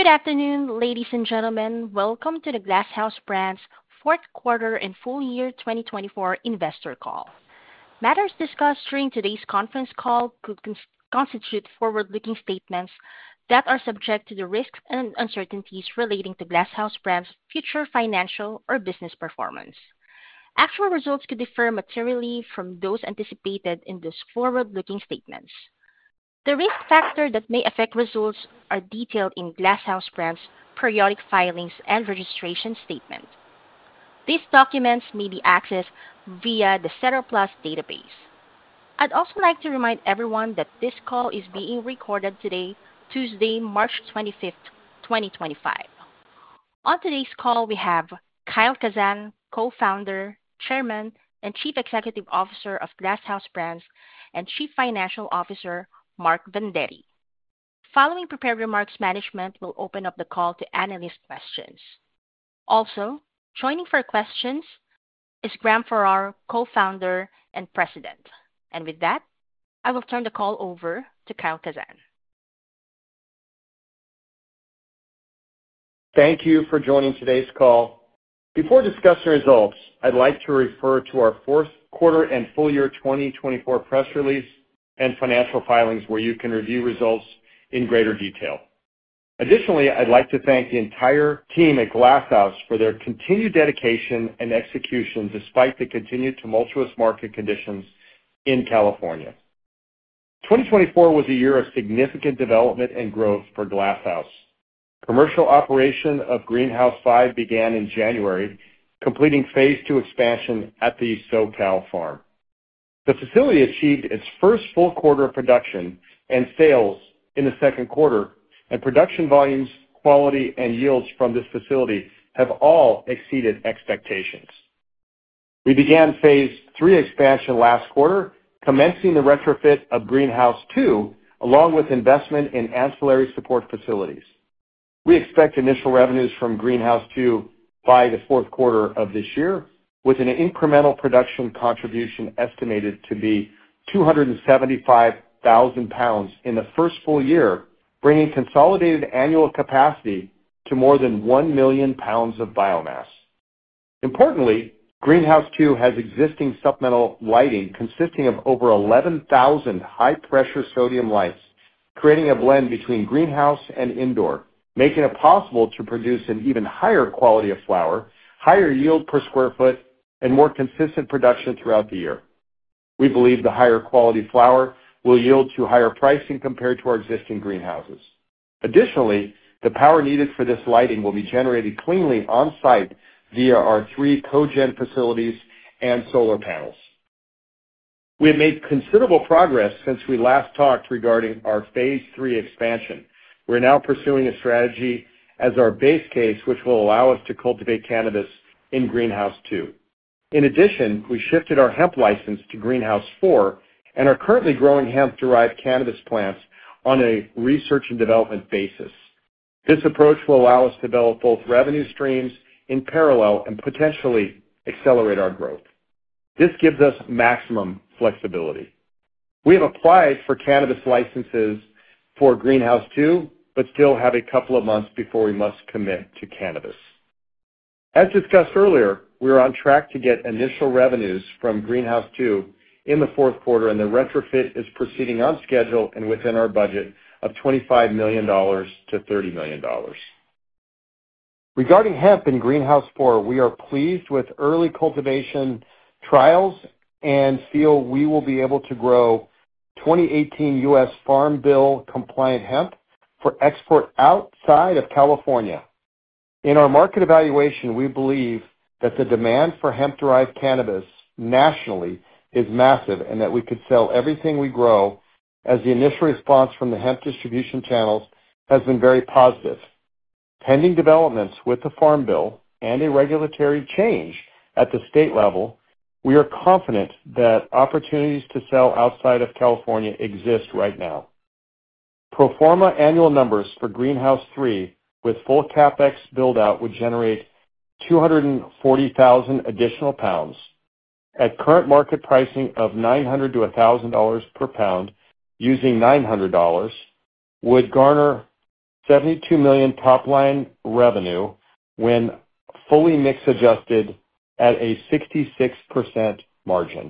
Good afternoon, ladies and gentlemen. Welcome to the Glass House Brands fourth quarter and full year 2024 investor call. Matters discussed during today's conference call could constitute forward-looking statements that are subject to the risks and uncertainties relating to Glass House Brands' future financial or business performance. Actual results could differ materially from those anticipated in those forward-looking statements. The risk factors that may affect results are detailed in Glass House Brands' periodic filings and registration statement. These documents may be accessed via the SEDAR+ database. I'd also like to remind everyone that this call is being recorded today, Tuesday, March 25th, 2025. On today's call, we have Kyle Kazan, Co-founder, Chairman, and Chief Executive Officer of Glass House Brands, and Chief Financial Officer, Mark Vendetti. Following prepared remarks, management will open up the call to analyst questions. Also, joining for questions is Graham Farrar, Co-founder and President. And with that, I will turn the call over to Kyle Kazan. Thank you for joining today's call. Before discussing results, I'd like to refer to our fourth quarter and full year 2024 press release and financial filings where you can review results in greater detail. Additionally, I'd like to thank the entire team at Glass House for their continued dedication and execution despite the continued tumultuous market conditions in California. 2024 was a year of significant development and growth for Glass House. Commercial operation of Greenhouse 5 began in January, completing phase 2 expansion at the SoCal farm. The facility achieved its first full quarter of production and sales in the second quarter, and production volumes, quality, and yields from this facility have all exceeded expectations. We began phase 3 expansion last quarter, commencing the retrofit of Greenhouse 2, along with investment in ancillary support facilities. We expect initial revenues from Greenhouse 2 by the fourth quarter of this year, with an incremental production contribution estimated to be 275,000 pounds in the first full year, bringing consolidated annual capacity to more than 1 million pounds of biomass. Importantly, Greenhouse 2 has existing supplemental lighting consisting of over 11,000 high-pressure sodium lights, creating a blend between greenhouse and indoor, making it possible to produce an even higher quality of flower, higher yield per square foot, and more consistent production throughout the year. We believe the higher quality flower will yield to higher pricing compared to our existing greenhouses. Additionally, the power needed for this lighting will be generated cleanly on-site via our 3 cogen facilities and solar panels. We have made considerable progress since we last talked regarding our phase 3 expansion. We're now pursuing a strategy as our base case, which will allow us to cultivate cannabis in Greenhouse 2. In addition, we shifted our hemp license to Greenhouse 4 and are currently growing hemp-derived cannabis plants on a research and development basis. This approach will allow us to develop both revenue streams in parallel and potentially accelerate our growth. This gives us maximum flexibility. We have applied for cannabis licenses for Greenhouse 2, but still have a couple of months before we must commit to cannabis. As discussed earlier, we are on track to get initial revenues from Greenhouse 2 in the fourth quarter, and the retrofit is proceeding on schedule and within our budget of $25 million to $30 million. Regarding hemp in Greenhouse 4, we are pleased with early cultivation trials and feel we will be able to grow 2018 U.S. Farm Bill compliant hemp for export outside of California. In our market evaluation, we believe that the demand for hemp-derived cannabis nationally is massive and that we could sell everything we grow, as the initial response from the hemp distribution channels has been very positive. Pending developments with the Farm Bill and a regulatory change at the state level, we are confident that opportunities to sell outside of California exist right now. Pro forma annual numbers for Greenhouse 3 with full CapEx build-out would generate 240,000 additional pounds. At current market pricing of $900 to $1,000 per pound, using $900, would garner $72 million top-line revenue when fully mix adjusted at a 66% margin.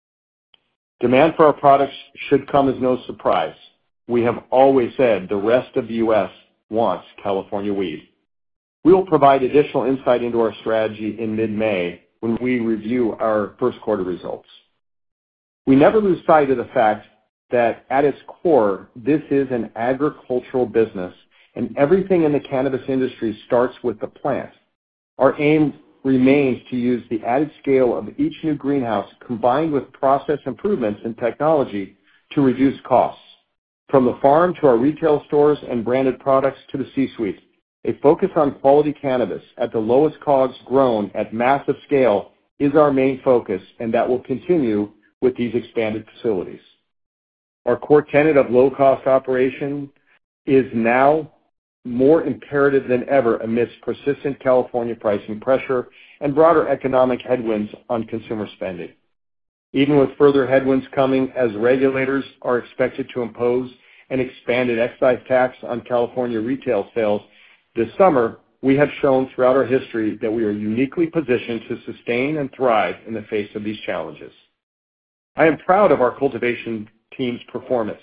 Demand for our products should come as no surprise. We have always said the rest of the U.S. wants California weed. We will provide additional insight into our strategy in mid-May when we review our first quarter results. We never lose sight of the fact that at its core, this is an agricultural business, and everything in the cannabis industry starts with the plant. Our aim remains to use the added scale of each new greenhouse combined with process improvements and technology to reduce costs. From the farm to our retail stores and branded products to the C-suite, a focus on quality cannabis at the lowest costs grown at massive scale is our main focus, and that will continue with these expanded facilities. Our core tenet of low-cost operation is now more imperative than ever amidst persistent California pricing pressure and broader economic headwinds on consumer spending. Even with further headwinds coming as regulators are expected to impose an expanded excise tax on California retail sales this summer, we have shown throughout our history that we are uniquely positioned to sustain and thrive in the face of these challenges. I am proud of our cultivation team's performance.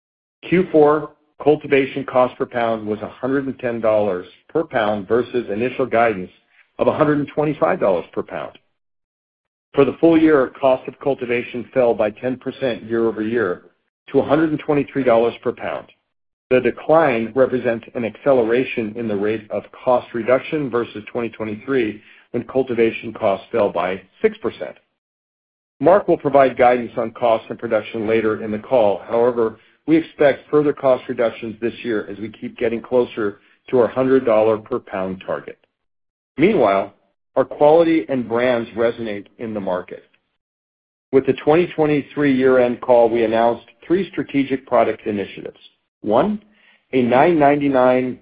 Q4 cultivation cost per pound was $110 per pound versus initial guidance of $125 per pound. For the full year, cost of cultivation fell by 10% year over year to $123 per pound. The decline represents an acceleration in the rate of cost reduction versus 2023 when cultivation costs fell by 6%. Mark will provide guidance on cost and production later in the call. However, we expect further cost reductions this year as we keep getting closer to our $100 per pound target. Meanwhile, our quality and brands resonate in the market. With the 2023 year-end call, we announced 3 strategic product initiatives. 1, a $9.99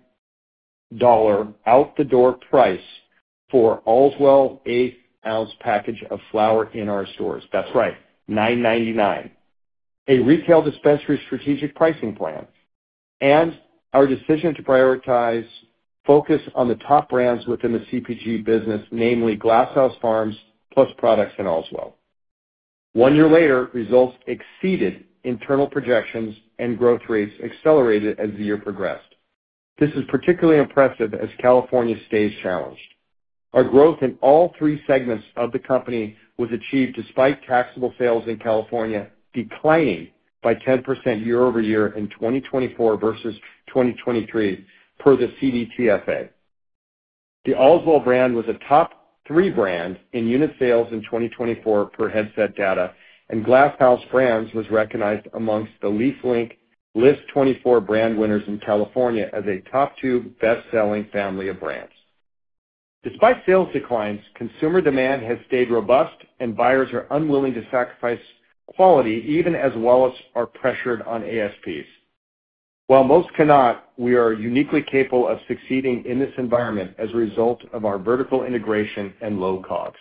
out-the-door price for Allswell 8-ounce package of flower in our stores. That's right, $9.99. A retail dispensary strategic pricing plan, and our decision to prioritize focus on the top brands within the CPG business, namely Glass House Farms, Plus Products, and Allswell. 1 year later, results exceeded internal projections and growth rates accelerated as the year progressed. This is particularly impressive as California stays challenged. Our growth in all 3 segments of the company was achieved despite taxable sales in California declining by 10% year over year in 2024 versus 2023 per the CDTFA. The Allswell brand was a top 3 brand in unit sales in 2024 per Headset data, and Glass House Brands was recognized amongst the LeafLink List 24 brand winners in California as a top 2 best-selling family of brands. Despite sales declines, consumer demand has stayed robust, and buyers are unwilling to sacrifice quality even as wallets are pressured on ASPs. While most cannot, we are uniquely capable of succeeding in this environment as a result of our vertical integration and low COGS.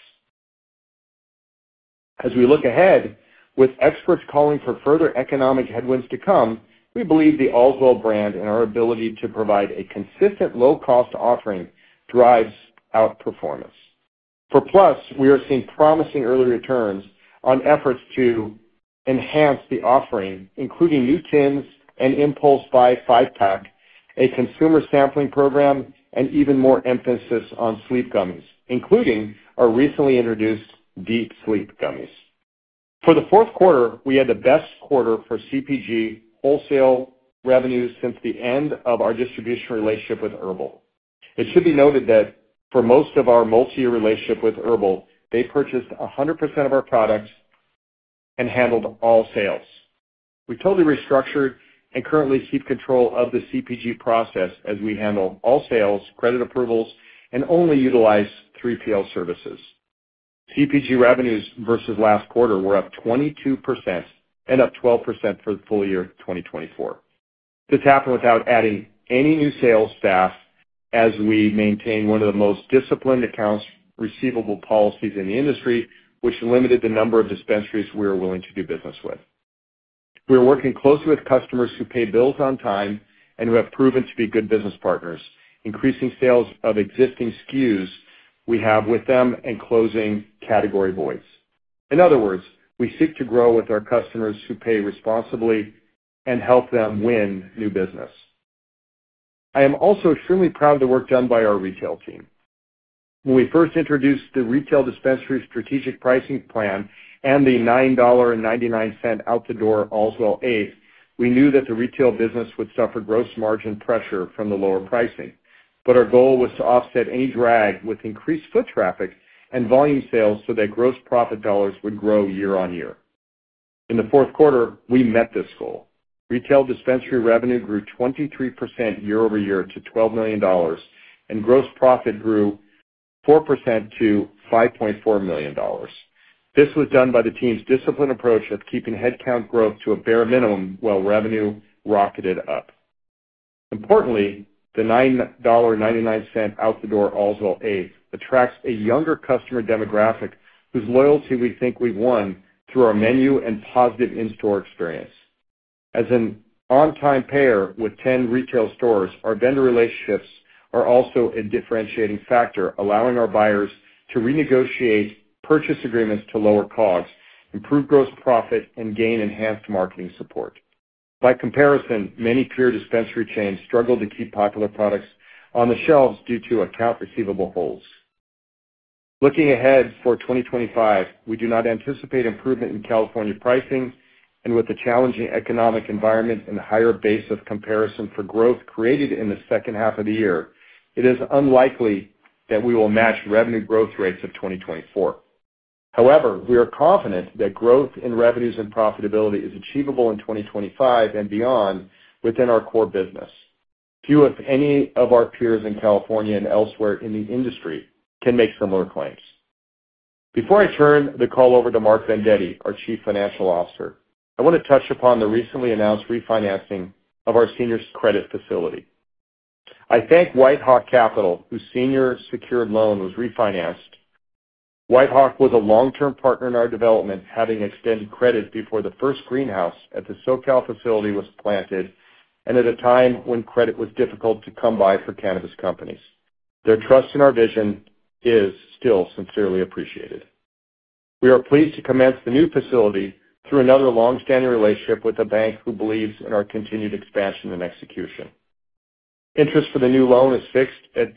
As we look ahead, with experts calling for further economic headwinds to come, we believe the Allswell brand and our ability to provide a consistent low-cost offering drives outperformance. For Plus, we are seeing promising early returns on efforts to enhance the offering, including new tins and impulse buy 5-pack, a consumer sampling program, and even more emphasis on sleep gummies, including our recently introduced Deep Sleep gummies. For the fourth quarter, we had the best quarter for CPG wholesale revenues since the end of our distribution relationship with Herbal. It should be noted that for most of our multi-year relationship with Herbal, they purchased 100% of our products and handled all sales. We totally restructured and currently keep control of the CPG process as we handle all sales, credit approvals, and only utilize 3PL services. CPG revenues versus last quarter were up 22% and up 12% for the full year 2024. This happened without adding any new sales staff as we maintain one of the most disciplined accounts receivable policies in the industry, which limited the number of dispensaries we are willing to do business with. We are working closely with customers who pay bills on time and who have proven to be good business partners, increasing sales of existing SKUs we have with them and closing category voids. In other words, we seek to grow with our customers who pay responsibly and help them win new business. I am also extremely proud of the work done by our retail team. When we first introduced the retail dispensary strategic pricing plan and the $9.99 out-the-door Allswell eighth, we knew that the retail business would suffer gross margin pressure from the lower pricing. But our goal was to offset any drag with increased foot traffic and volume sales so that gross profit dollars would grow year on year. In the fourth quarter, we met this goal. Retail dispensary revenue grew 23% year over year to $12 million, and gross profit grew 4% to $5.4 million. This was done by the team's disciplined approach of keeping headcount growth to a bare minimum while revenue rocketed up. Importantly, the $9.99 out-the-door Allswell eighth attracts a younger customer demographic whose loyalty we think we've won through our menu and positive in-store experience. As an on-time payer with 10 retail stores, our vendor relationships are also a differentiating factor, allowing our buyers to renegotiate purchase agreements to lower COGS, improve gross profit, and gain enhanced marketing support. By comparison, many peer dispensary chains struggle to keep popular products on the shelves due to account receivable holds. Looking ahead for 2025, we do not anticipate improvement in California pricing, and with the challenging economic environment and higher base of comparison for growth created in the second half of the year, it is unlikely that we will match revenue growth rates of 2024. However, we are confident that growth in revenues and profitability is achievable in 2025 and beyond within our core business. Few, if any, of our peers in California and elsewhere in the industry can make similar claims. Before I turn the call over to Mark Vendetti, our Chief Financial Officer, I want to touch upon the recently announced refinancing of our senior credit facility. I thank Whitehawk Capital, whose senior secured loan was refinanced. Whitehawk was a long-term partner in our development, having extended credit before the first greenhouse at the SoCal facility was planted and at a time when credit was difficult to come by for cannabis companies. Their trust in our vision is still sincerely appreciated. We are pleased to commence the new facility through another long-standing relationship with a bank who believes in our continued expansion and execution. Interest for the new loan is fixed at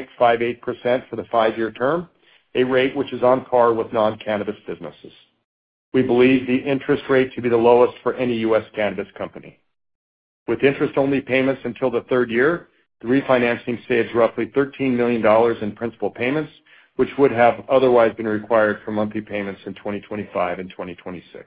8.58% for the 5-year term, a rate which is on par with non-cannabis businesses. We believe the interest rate to be the lowest for any U.S. cannabis company. With interest-only payments until the third year, the refinancing saves roughly $13 million in principal payments, which would have otherwise been required for monthly payments in 2025 and 2026.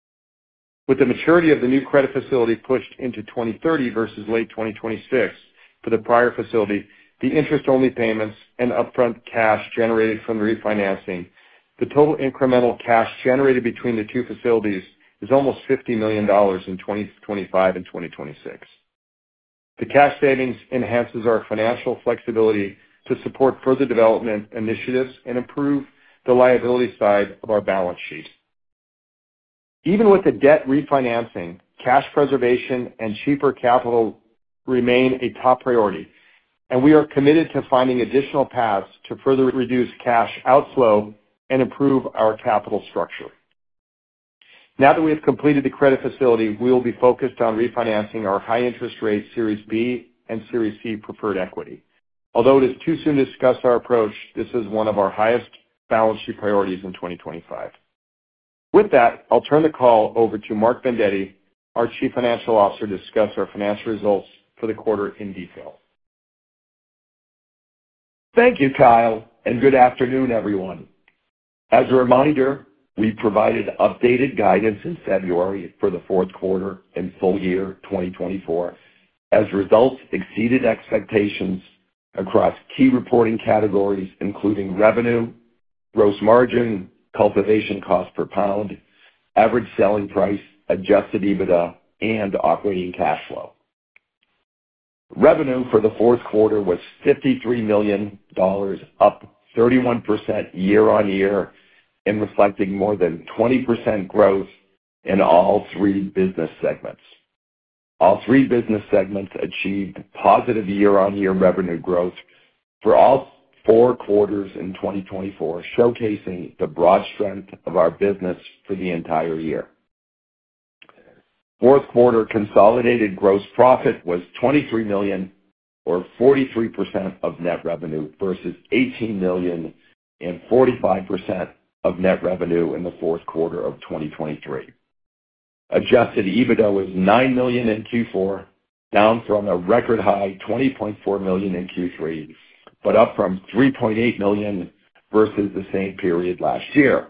With the maturity of the new credit facility pushed into 2030 versus late 2026 for the prior facility, the interest-only payments and upfront cash generated from the refinancing, the total incremental cash generated between the two facilities is almost $50 million in 2025 and 2026. The cash savings enhances our financial flexibility to support further development initiatives and improve the liability side of our balance sheet. Even with the debt refinancing, cash preservation and cheaper capital remain a top priority, and we are committed to finding additional paths to further reduce cash outflow and improve our capital structure. Now that we have completed the credit facility, we will be focused on refinancing our high-interest rate Series B and Series C preferred equity. Although it is too soon to discuss our approach, this is one of our highest balance sheet priorities in 2025. With that, I'll turn the call over to Mark Vendetti, our Chief Financial Officer, to discuss our financial results for the quarter in detail. Thank you, Kyle, and good afternoon, everyone. As a reminder, we provided updated guidance in February for the fourth quarter and full year 2024, as results exceeded expectations across key reporting categories, including revenue, gross margin, cultivation cost per pound, average selling price, adjusted EBITDA, and operating cash flow. Revenue for the fourth quarter was $53 million, up 31% year on year, and reflecting more than 20% growth in all three business segments. All three business segments achieved positive year-on-year revenue growth for all 4 quarters in 2024, showcasing the broad strength of our business for the entire year. Fourth quarter consolidated gross profit was $23 million, or 43% of net revenue, versus $18 million and 45% of net revenue in the fourth quarter of 2023. Adjusted EBITDA was $9 million in Q4, down from a record high $20.4 million in Q3, but up from $3.8 million versus the same period last year.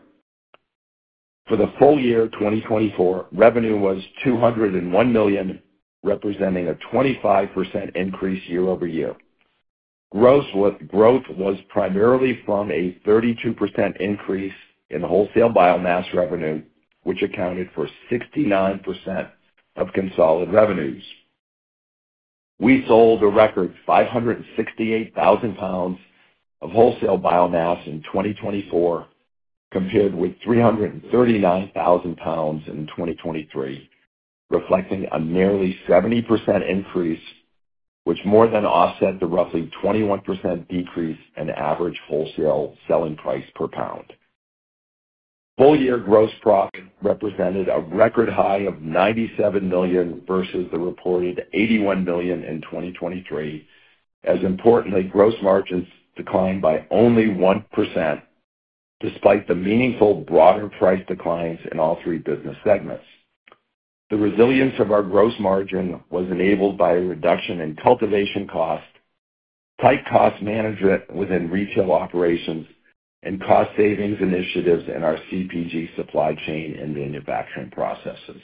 For the full year 2024, revenue was $201 million, representing a 25% increase year-over-year. Growth was primarily from a 32% increase in wholesale biomass revenue, which accounted for 69% of consolidated revenues. We sold a record 568,000 pounds of wholesale biomass in 2024, compared with 339,000 pounds in 2023, reflecting a nearly 70% increase, which more than offset the roughly 21% decrease in average wholesale selling price per pound. Full-year gross profit represented a record high of $97 million versus the reported $81 million in 2023, as importantly, gross margins declined by only 1%, despite the meaningful broader price declines in all three business segments. The resilience of our gross margin was enabled by a reduction in cultivation cost, tight cost management within retail operations, and cost savings initiatives in our CPG supply chain and manufacturing processes.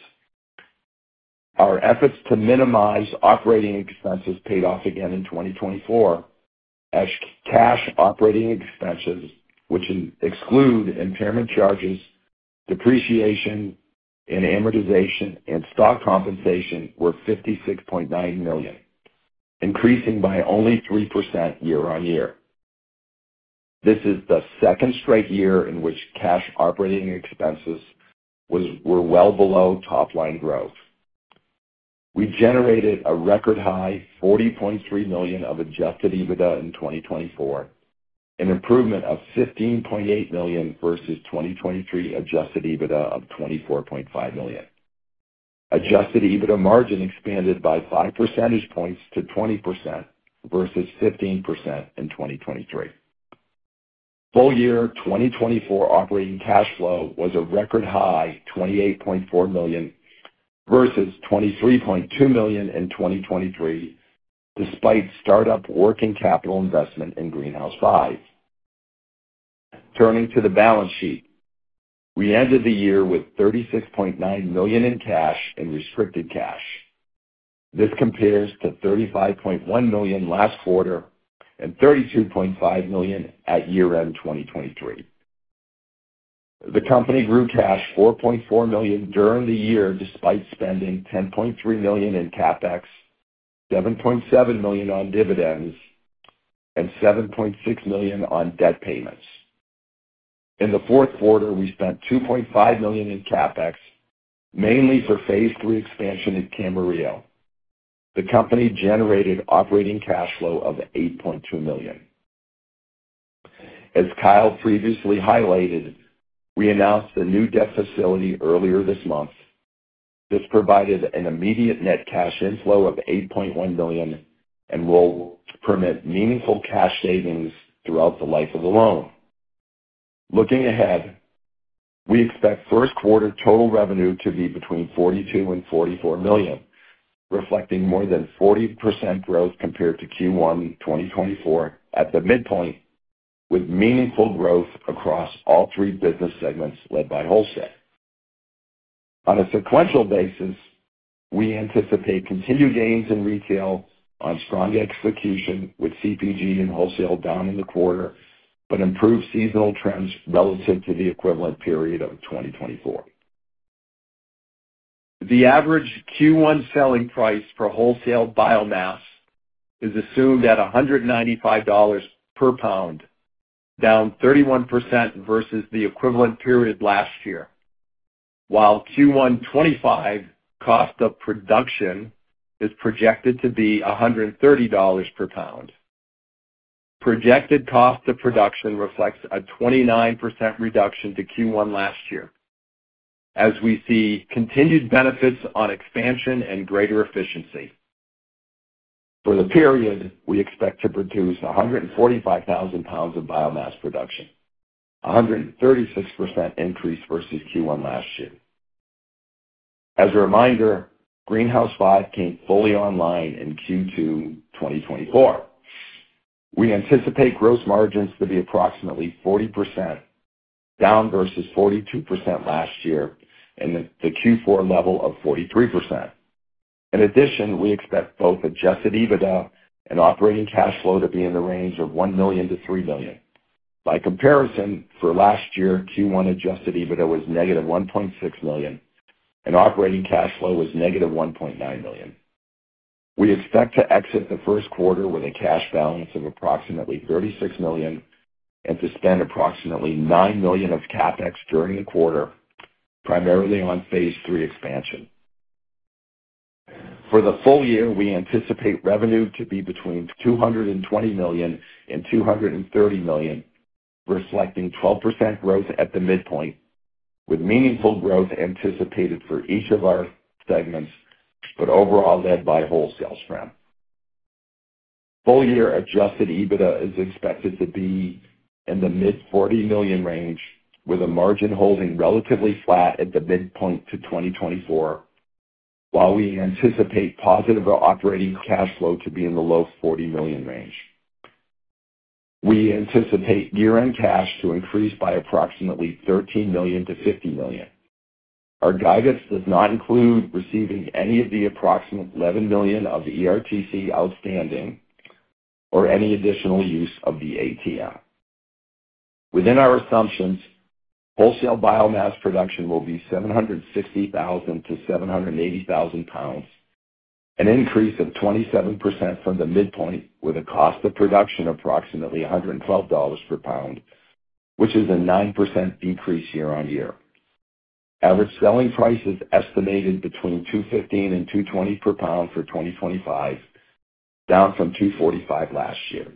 Our efforts to minimize operating expenses paid off again in 2024, as cash operating expenses, which exclude impairment charges, depreciation and amortization, and stock compensation, were $56.9 million, increasing by only 3% year-on-year. This is the second straight year in which cash operating expenses were well below top-line growth. We generated a record high $40.3 million of adjusted EBITDA in 2024, an improvement of $15.8 million versus 2023 adjusted EBITDA of $24.5 million. Adjusted EBITDA margin expanded by 5 percentage points to 20% versus 15% in 2023. Full year 2024 operating cash flow was a record high $28.4 million versus $23.2 million in 2023, despite startup working capital investment in Greenhouse 5. Turning to the balance sheet, we ended the year with $36.9 million in cash and restricted cash. This compares to $35.1 million last quarter and $32.5 million at year-end 2023. The company grew cash $4.4 million during the year, despite spending $10.3 million in CapEx, $7.7 million on dividends, and $7.6 million on debt payments. In the fourth quarter, we spent $2.5 million in CapEx, mainly for phase 3 expansion at Camarillo. The company generated operating cash flow of $8.2 million. As Kyle previously highlighted, we announced a new debt facility earlier this month. This provided an immediate net cash inflow of $8.1 million and will permit meaningful cash savings throughout the life of the loan. Looking ahead, we expect first quarter total revenue to be between $42 and $44 million, reflecting more than 40% growth compared to Q1 2024 at the midpoint, with meaningful growth across all three business segments led by wholesale. On a sequential basis, we anticipate continued gains in retail on strong execution, with CPG and wholesale down in the quarter, but improved seasonal trends relative to the equivalent period of 2024. The average Q1 selling price for wholesale biomass is assumed at $195 per pound, down 31% versus the equivalent period last year, while Q1 '25 cost of production is projected to be $130 per pound. Projected cost of production reflects a 29% reduction to Q1 last year, as we see continued benefits on expansion and greater efficiency. For the period, we expect to produce 145,000 pounds of biomass production, a 136% increase versus Q1 last year. As a reminder, Greenhouse 5 came fully online in Q2 2024. We anticipate gross margins to be approximately 40%, down versus 42% last year, and the Q4 level of 43%. In addition, we expect both adjusted EBITDA and operating cash flow to be in the range of $1 million to $3 million. By comparison, for last year, Q1 adjusted EBITDA was negative $1.6 million, and operating cash flow was negative $1.9 million. We expect to exit the first quarter with a cash balance of approximately $36 million and to spend approximately $9 million of CapEx during the quarter, primarily on phase 3 expansion. For the full year, we anticipate revenue to be between $220 million and $230 million, reflecting 12% growth at the midpoint, with meaningful growth anticipated for each of our segments, but overall led by wholesale strength. Full-year adjusted EBITDA is expected to be in the mid-$40 million range, with a margin holding relatively flat at the midpoint to 2024, while we anticipate positive operating cash flow to be in the low $40 million range. We anticipate year-end cash to increase by approximately $13 million to $50 million. Our guidance does not include receiving any of the approximate $11 million of the ERTC outstanding or any additional use of the ATM. Within our assumptions, wholesale biomass production will be 760,000 to 780,000 pounds, an increase of 27% from the midpoint, with a cost of production approximately $112 per pound, which is a 9% decrease year on year. Average selling price is estimated between $215 and $220 per pound for 2025, down from $245 last year.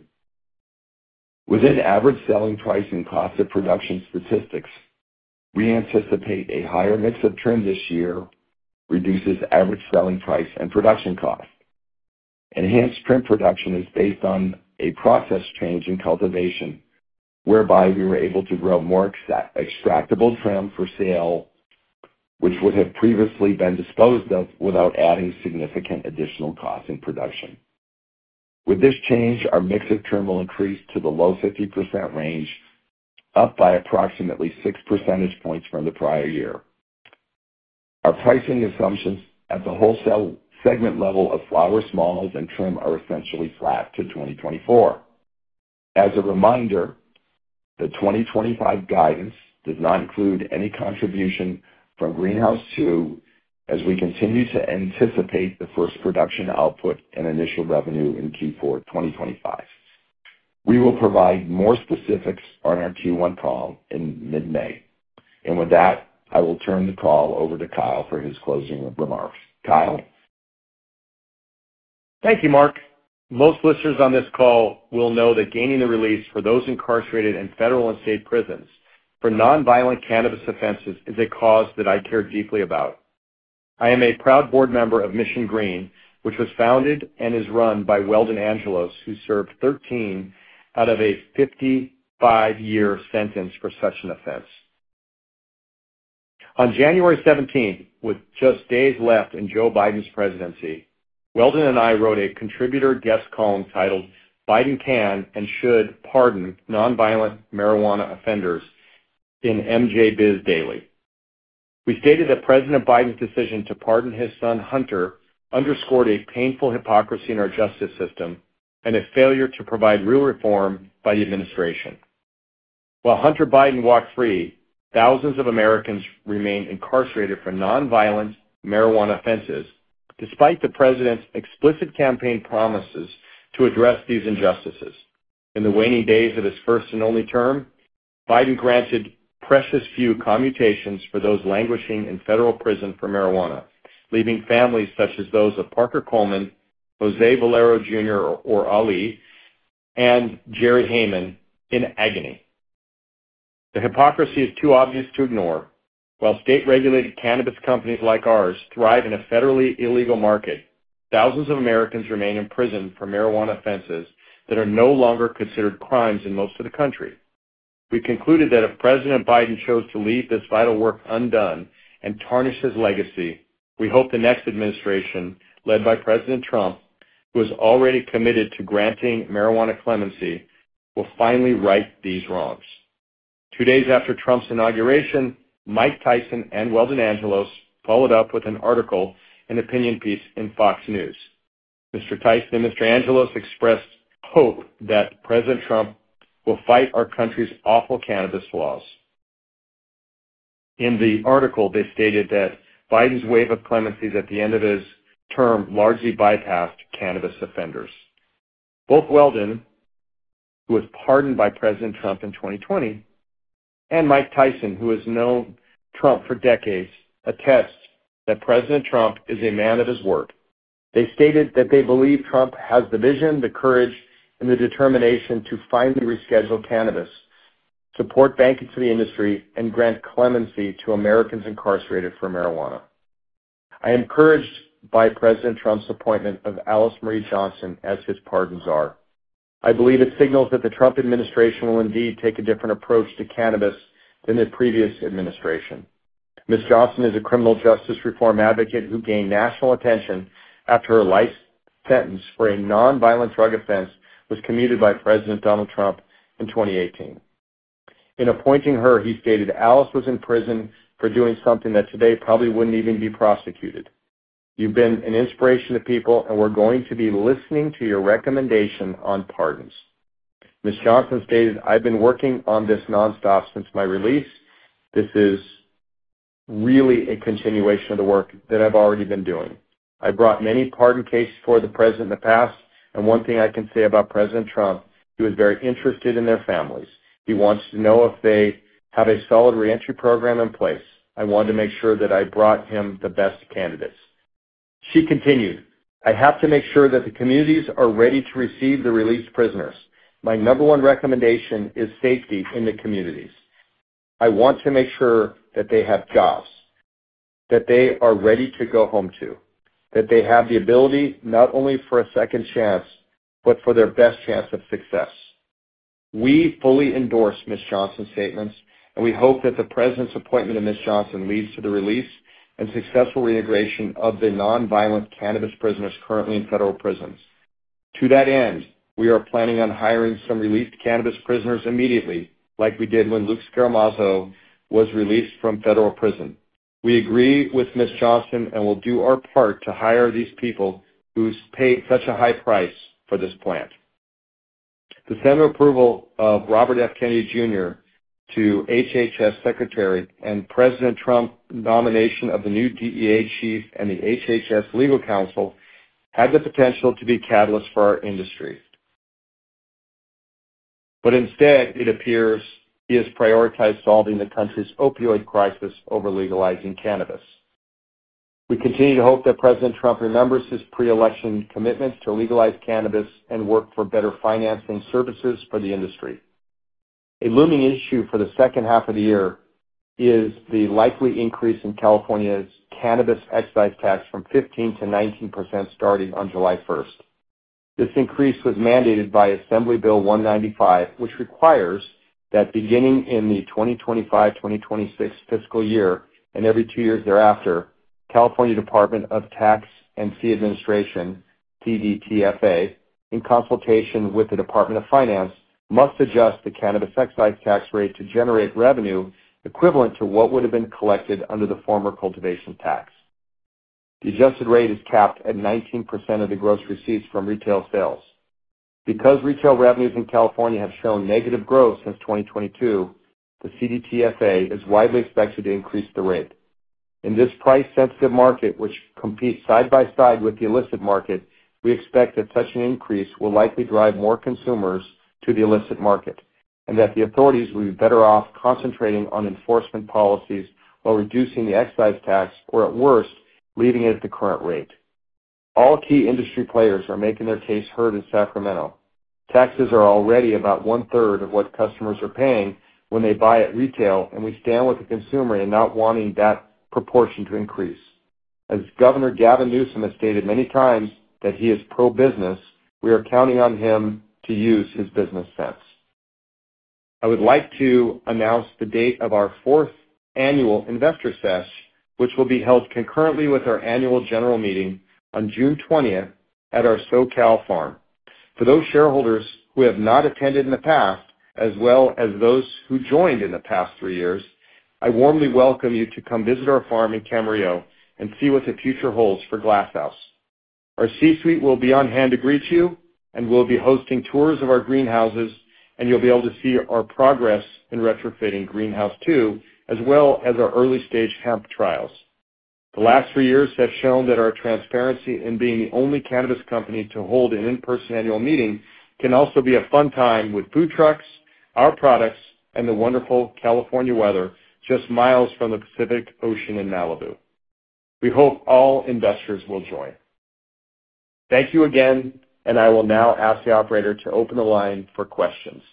Within average selling price and cost of production statistics, we anticipate a higher mix of trim this year reduces average selling price and production cost. Enhanced trim production is based on a process change in cultivation, whereby we were able to grow more extractable trim for sale, which would have previously been disposed of without adding significant additional costs in production. With this change, our mix of trim will increase to the low 50% range, up by approximately 6 percentage points from the prior year. Our pricing assumptions at the wholesale segment level of flower smalls and trim are essentially flat to 2024. As a reminder, the 2025 guidance does not include any contribution from Greenhouse 2, as we continue to anticipate the first production output and initial revenue in Q4 2025. We will provide more specifics on our Q1 call in mid-May. And with that, I will turn the call over to Kyle for his closing remarks. Kyle? Thank you, Mark. Most listeners on this call will know that gaining the release for those incarcerated in federal and state prisons for nonviolent cannabis offenses is a cause that I care deeply about. I am a proud board member of Mission Green, which was founded and is run by Weldon Angelos, who served 13 out of a 55-year sentence for such an offense. On January 17th, with just days left in Joe Biden's presidency, Weldon and I wrote a contributor guest column titled "Biden Can and Should Pardon Nonviolent Marijuana Offenders" in MJ Biz Daily. We stated that President Biden's decision to pardon his son Hunter underscored a painful hypocrisy in our justice system and a failure to provide real reform by the administration. While Hunter Biden walked free, thousands of Americans remain incarcerated for nonviolent marijuana offenses, despite the president's explicit campaign promises to address these injustices. In the waning days of his first and only term, Biden granted precious few commutations for those languishing in federal prison for marijuana, leaving families such as those of Parker Coleman, Jose Valero Jr. or Ali, and Jerry Heyman in agony. The hypocrisy is too obvious to ignore. While state-regulated cannabis companies like ours thrive in a federally illegal market, thousands of Americans remain in prison for marijuana offenses that are no longer considered crimes in most of the country. We concluded that if President Biden chose to leave this vital work undone and tarnish his legacy, we hope the next administration, led by President Trump, who is already committed to granting marijuana clemency, will finally right these wrongs. 2 days after Trump's inauguration, Mike Tyson and Weldon Angelos followed up with an article and opinion piece in Fox News. Mr. Tyson and Mr. Angelos expressed hope that President Trump will fight our country's awful cannabis laws. In the article, they stated that Biden's wave of clemencies at the end of his term largely bypassed cannabis offenders. Both Weldon, who was pardoned by President Trump in 2020, and Mike Tyson, who has known Trump for decades, attest that President Trump is a man of his word. They stated that they believe Trump has the vision, the courage, and the determination to finally reschedule cannabis, support banking to the industry, and grant clemency to Americans incarcerated for marijuana. I am encouraged by President Trump's appointment of Alice Marie Johnson as his pardon czar. I believe it signals that the Trump administration will indeed take a different approach to cannabis than the previous administration. Ms. Johnson is a criminal justice reform advocate who gained national attention after her life sentence for a nonviolent drug offense was commuted by President Donald Trump in 2018. In appointing her, he stated Alice was in prison for doing something that today probably wouldn't even be prosecuted. You've been an inspiration to people, and we're going to be listening to your recommendation on pardons. Ms. Johnson stated, I've been working on this nonstop since my release. This is really a continuation of the work that I've already been doing. I brought many pardon cases for the president in the past, and one thing I can say about President Trump, he was very interested in their families. He wants to know if they have a solid reentry program in place. I wanted to make sure that I brought him the best candidates. She continued, I have to make sure that the communities are ready to receive the released prisoners. My number one recommendation is safety in the communities. I want to make sure that they have jobs, that they are ready to go home to, that they have the ability not only for a second chance, but for their best chance of success. We fully endorse Ms. Johnson's statements, and we hope that the President's appointment of Ms. Johnson leads to the release and successful reintegration of the nonviolent cannabis prisoners currently in federal prisons. To that end, we are planning on hiring some released cannabis prisoners immediately, like we did when Luke Scaramazzo was released from federal prison. We agree with Ms. Johnson and will do our part to hire these people who's paid such a high price for this plant. The Senate approval of Robert F. Kennedy Jr. to HHS Secretary and President Trump's nomination of the new DEA chief and the HHS legal counsel had the potential to be catalysts for our industry. But instead, it appears he has prioritized solving the country's opioid crisis over legalizing cannabis. We continue to hope that President Trump remembers his pre-election commitments to legalize cannabis and work for better financing services for the industry. A looming issue for the second half of the year is the likely increase in California's cannabis excise tax from 15 to 19% starting on July 1st. This increase was mandated by Assembly Bill 195, which requires that beginning in the 2025-2026 fiscal year and every 2 years thereafter, California Department of Tax and Fee Administration, CDTFA, in consultation with the Department of Finance, must adjust the cannabis excise tax rate to generate revenue equivalent to what would have been collected under the former cultivation tax. The adjusted rate is capped at 19% of the gross receipts from retail sales. Because retail revenues in California have shown negative growth since 2022, the CDTFA is widely expected to increase the rate. In this price-sensitive market, which competes side by side with the illicit market, we expect that such an increase will likely drive more consumers to the illicit market, and that the authorities will be better off concentrating on enforcement policies while reducing the excise tax, or at worst, leaving it at the current rate. All key industry players are making their case heard in Sacramento. Taxes are already about 1/3 of what customers are paying when they buy at retail, and we stand with the consumer in not wanting that proportion to increase. As Governor Gavin Newsom has stated many times that he is pro-business, we are counting on him to use his business sense. I would like to announce the date of our 4th annual Investor Sesh, which will be held concurrently with our annual general meeting on June 20th at our SoCal farm. For those shareholders who have not attended in the past, as well as those who joined in the past 3 years, I warmly welcome you to come visit our farm in Camarillo and see what the future holds for Glass House. Our C-suite will be on hand to greet you, and we'll be hosting tours of our greenhouses, and you'll be able to see our progress in retrofitting Greenhouse 2, as well as our early-stage hemp trials. The last 3 years have shown that our transparency in being the only cannabis company to hold an in-person annual meeting can also be a fun time with food trucks, our products, and the wonderful California weather just miles from the Pacific Ocean in Malibu. We hope all investors will join. Thank you again, and I will now ask the operator to open the line for questions.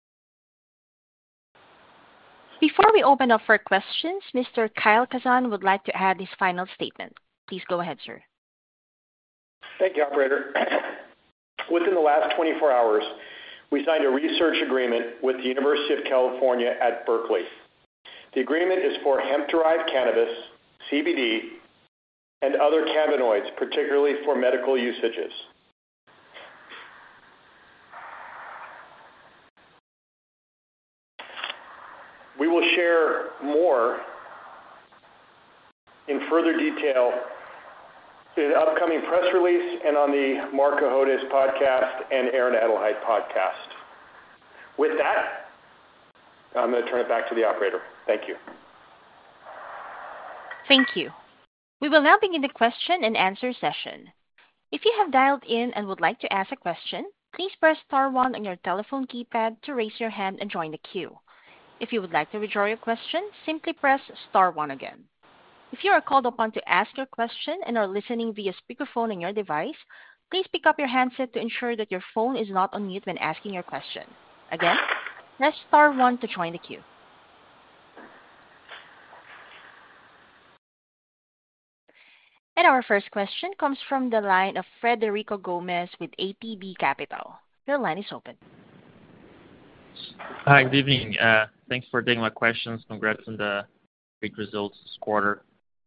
Before we open up for questions, Mr. Kyle Kazan would like to add his final statement. Please go ahead, sir. Thank you, operator. Within the last 24 hours, we signed a research agreement with the University of California at Berkeley. The agreement is for hemp-derived cannabis, CBD, and other cannabinoids, particularly for medical usages. We will share more in further detail in an upcoming press release and on the Mark Cohodes podcast and Aaron Adelheid podcast. With that, I'm going to turn it back to the operator. Thank you. Thank you. We will now begin the question and answer session. If you have dialed in and would like to ask a question, please press star 1 on your telephone keypad to raise your hand and join the queue. If you would like to withdraw your question, simply press star 1 again. If you are called upon to ask your question and are listening via speakerphone on your device, please pick up your handset to ensure that your phone is not on mute when asking your question. Again, press star 1 to join the queue. And our first question comes from the line of Frederico Gomez with ATB Capital. Your line is open. Hi, good evening. Thanks for taking my questions. Congrats on the great results this quarter.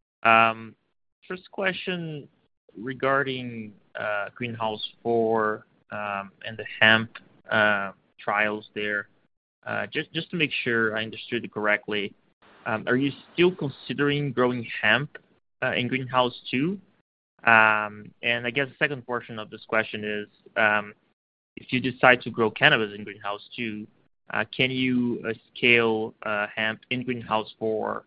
First question regarding Greenhouse 4 and the hemp trials there. Just to make sure I understood it correctly, are you still considering growing hemp in Greenhouse 2? And I guess the second portion of this question is, if you decide to grow cannabis in Greenhouse 2, can you scale hemp in Greenhouse 4,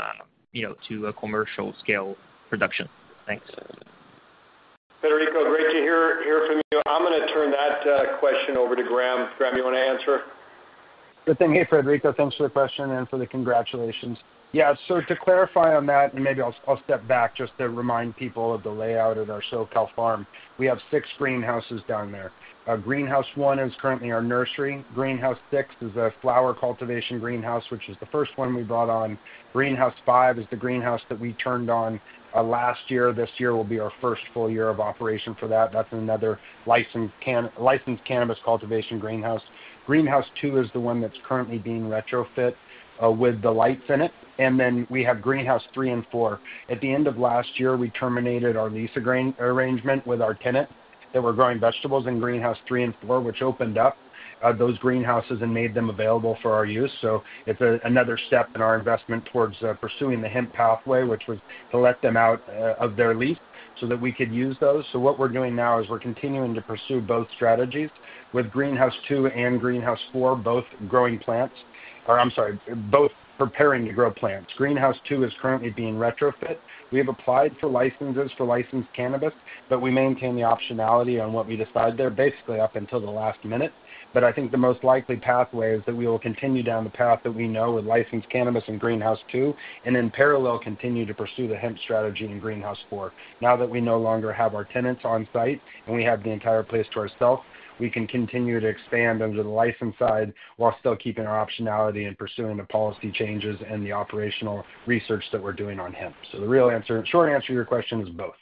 to a commercial scale production? Thanks. Federico, great to hear from you. I'm going to turn that question over to Graham. Graham, you want to answer? Good thing. Hey, Federico, thanks for the question and for the congratulations. Yeah, so to clarify on that, and maybe I'll step back just to remind people of the layout at our SoCal farm. We have 6 greenhouses down there. Greenhouse 1 is currently our nursery. Greenhouse 6 is a flower cultivation greenhouse, which is the first one we brought on. Greenhouse 5 is the greenhouse that we turned on last year. This year will be our first full year of operation for that. That's another licensed cannabis cultivation greenhouse. Greenhouse 2 is the one that's currently being retrofit with the lights in it. And then we have Greenhouse 3 and 4. At the end of last year, we terminated our lease arrangement with our tenant that were growing vegetables in Greenhouse 3 and 4, which opened up those greenhouses and made them available for our use. So it's another step in our investment towards pursuing the hemp pathway, which was to let them out of their lease so that we could use those. So what we're doing now is we're continuing to pursue both strategies with Greenhouse 2 and Greenhouse 4, both growing plants, both preparing to grow plants. Greenhouse 2 is currently being retrofit. We have applied for licenses for licensed cannabis, but we maintain the optionality on what we decide there basically up until the last minute. But I think the most likely pathway is that we will continue down the path that we know with licensed cannabis and Greenhouse 2, and in parallel continue to pursue the hemp strategy in Greenhouse 4. Now that we no longer have our tenants on site and we have the entire place to ourselves, we can continue to expand under the license side while still keeping our optionality and pursuing the policy changes and the operational research that we're doing on hemp. So the short answer to your question is both.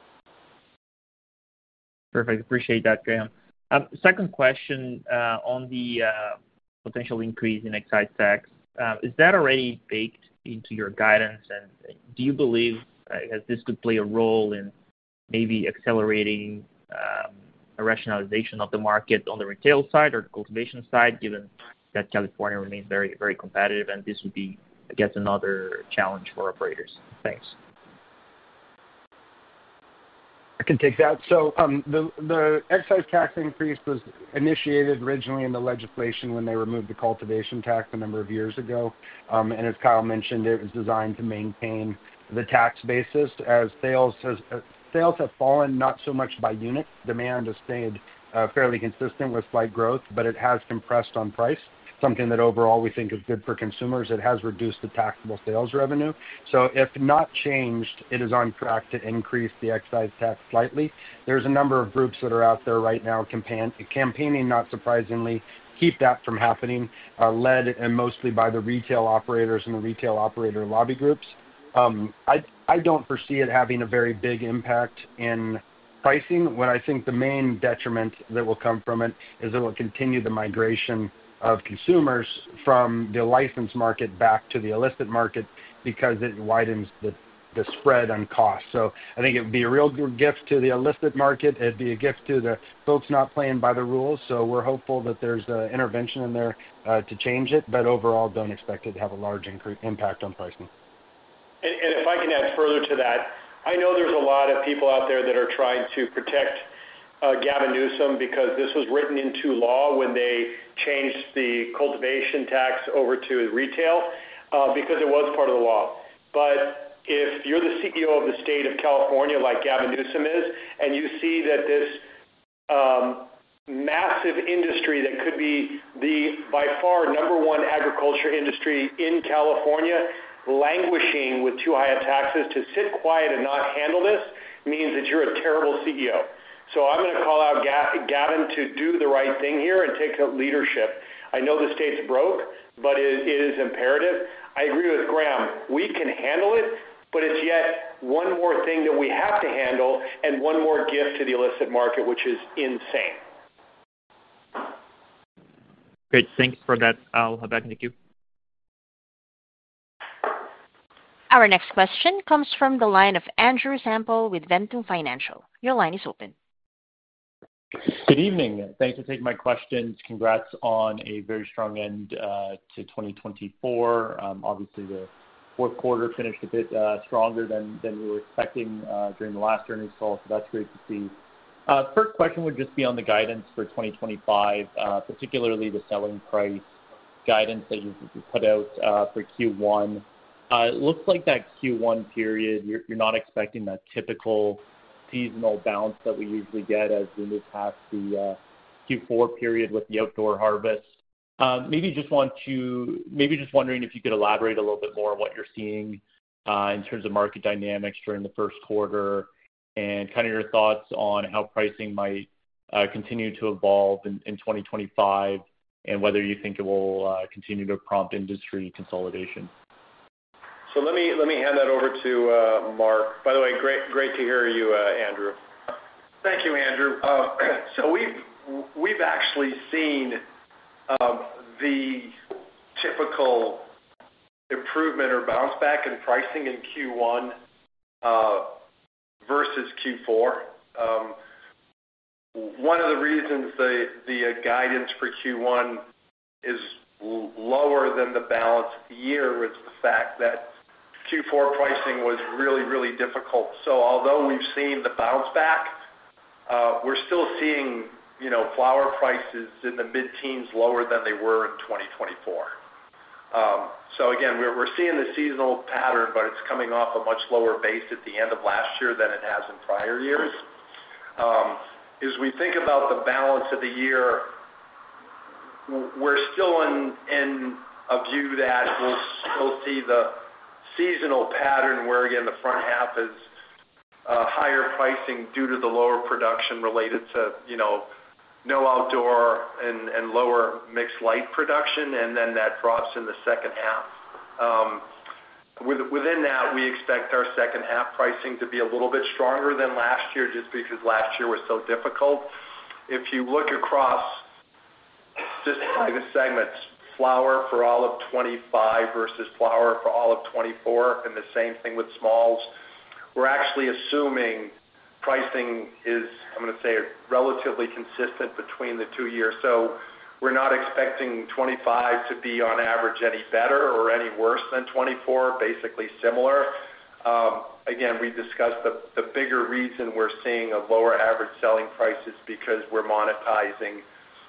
Perfect. Appreciate that, Graham. Second question on the potential increase in excise tax. Is that already baked into your guidance? And do you believe this could play a role in maybe accelerating a rationalization of the market on the retail side or the cultivation side, given that California remains very, very competitive, and this would be, I guess, another challenge for operators? Thanks. I can take that. So the excise tax increase was initiated originally in the legislation when they removed the cultivation tax a number of years ago. And as Kyle mentioned, it was designed to maintain the tax basis as sales have fallen not so much by unit. Demand has stayed fairly consistent with slight growth, but it has compressed on price, something that overall we think is good for consumers. It has reduced the taxable sales revenue. So if not changed, it is on track to increase the excise tax slightly. There's a number of groups that are out there right now campaigning, not surprisingly, keep that from happening, led and mostly by the retail operators and the retail operator lobby groups. I don't foresee it having a very big impact in pricing. What I think the main detriment that will come from it is it will continue the migration of consumers from the licensed market back to the illicit market because it widens the spread on cost. So I think it would be a real good gift to the illicit market. It'd be a gift to the folks not playing by the rules. So we're hopeful that there's an intervention in there to change it, but overall don't expect it to have a large impact on pricing. And if I can add further to that, I know there's a lot of people out there that are trying to protect Gavin Newsom because this was written into law when they changed the cultivation tax over to retail because it was part of the law. But if you're the CEO of the state of California like Gavin Newsom is, and you see that this massive industry that could be the by far number one agriculture industry in California languishing with too high of taxes, to sit quiet and not handle this means that you're a terrible CEO. So I'm going to call out Gavin to do the right thing here and take leadership. I know the state's broke, but it is imperative. I agree with Graham. We can handle it, but it's yet one more thing that we have to handle and one more gift to the illicit market, which is insane. Great. Thanks for that. I'll head back in the queue. Our next question comes from the line of Andrew Sample with Ventum Financial. Your line is open. Good evening. Thanks for taking my questions. Congrats on a very strong end to 2024. Obviously, the fourth quarter finished a bit stronger than we were expecting during the last earnings call, so that's great to see. First question would just be on the guidance for 2025, particularly the selling price guidance that you put out for Q1. It looks like that Q1 period, you're not expecting that typical seasonal bounce that we usually get as we move past the Q4 period with the outdoor harvest. Maybe just wondering if you could elaborate a little bit more on what you're seeing in terms of market dynamics during the first quarter and kind of your thoughts on how pricing might continue to evolve in 2025 and whether you think it will continue to prompt industry consolidation. So let me hand that over to Mark. By the way, great to hear you, Andrew. Thank you, Andrew. So we've actually seen the typical improvement or bounce back in pricing in Q1 versus Q4. One of the reasons the guidance for Q1 is lower than the balance of the year is the fact that Q4 pricing was really, really difficult. So although we've seen the bounce back, we're still seeing, flower prices in the mid-teens lower than they were in 2024. So again, we're seeing the seasonal pattern, but it's coming off a much lower base at the end of last year than it has in prior years. As we think about the balance of the year, we're still in a view that we'll still see the seasonal pattern where, again, the front half is higher pricing due to the lower production related to, no outdoor and lower mixed light production, and then that drops in the second half. Within that, we expect our second half pricing to be a little bit stronger than last year just because last year was so difficult. If you look across just by the segments, flower for all of 25 versus flower for all of 24, and the same thing with smalls, we're actually assuming pricing is, I'm going to say, relatively consistent between the 2 years. So we're not expecting 25 to be on average any better or any worse than 24, basically similar. Again, we discussed the bigger reason we're seeing a lower average selling price is because we're monetizing